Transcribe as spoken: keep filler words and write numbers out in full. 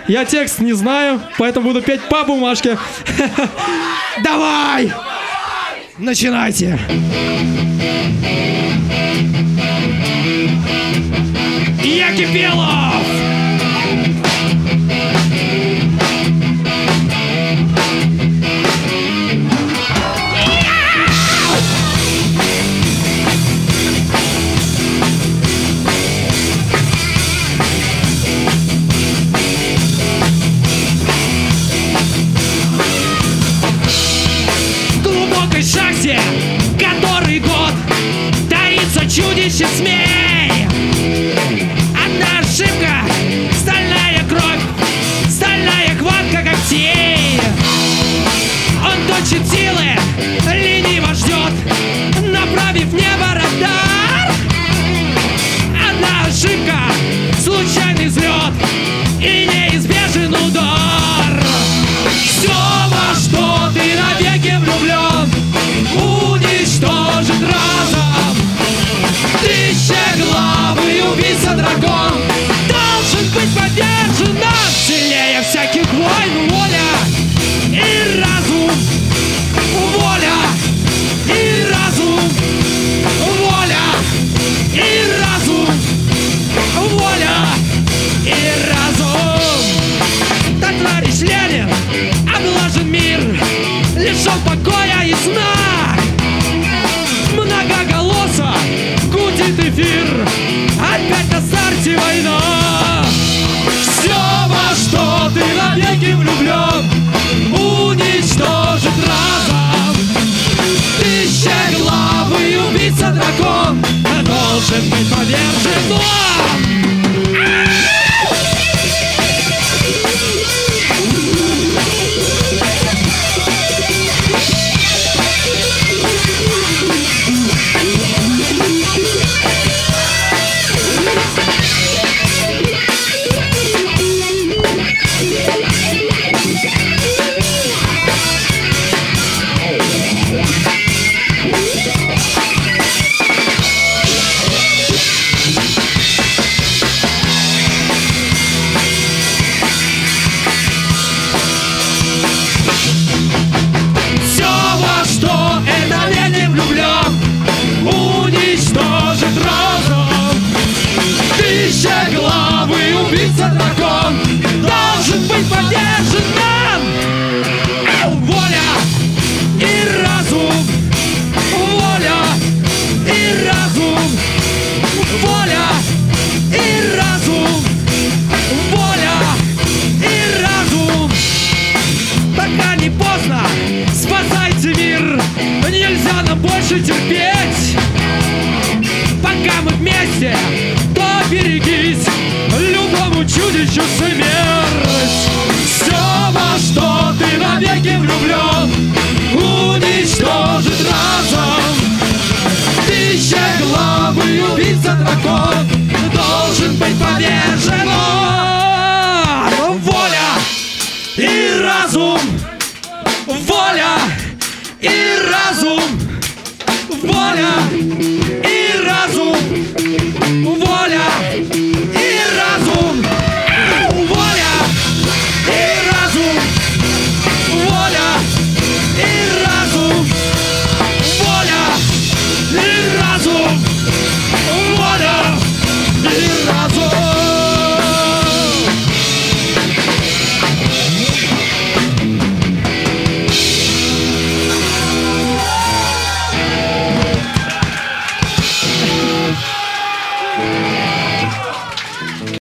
Я текст не знаю, поэтому буду петь по бумажке. Давай! Начинайте! Я Кипелов! Шахте, который год таится чудище змей. Одна ошибка, стальная кровь, стальная хватка когтей. Он точит силы, лениво ждет, направив в небо радар. Одна ошибка, случайный взлет и неизбежен удар. Все, во что ты навеки влюблен, уничтожит разом. Тысячеглавый убийца-дракон должен быть поддержан. Сильнее всяких войн воля и разум. Воля и разум. Воля и разум. Воля и разум. Так товарищ Ленин облажен мир, лишен покоя и сна. Многоголосо гудит эфир, опять на старте война. Все, во что ты навеки влюблен, уничтожит разом. Тысячеглавый убийца-дракон должен быть повержен. Тысячеглавый убийца-дракон должен быть поддержан нам. Воля и разум. Воля и разум. Воля и разум. Воля и разум. Пока не поздно, спасайте мир. Нельзя нам больше терпеть. Пока мы вместе, то берегись, любому чудищу смерть. Все, во что ты навеки влюблен, уничтожит разом. Тысячеглавый убийца-дракон должен быть повержен. Воля и разум. Воля и разум. Воля и разум. Воля и разум. Воля и разум. Воля и разум. Воля и разум. Воля и разум. Yeah.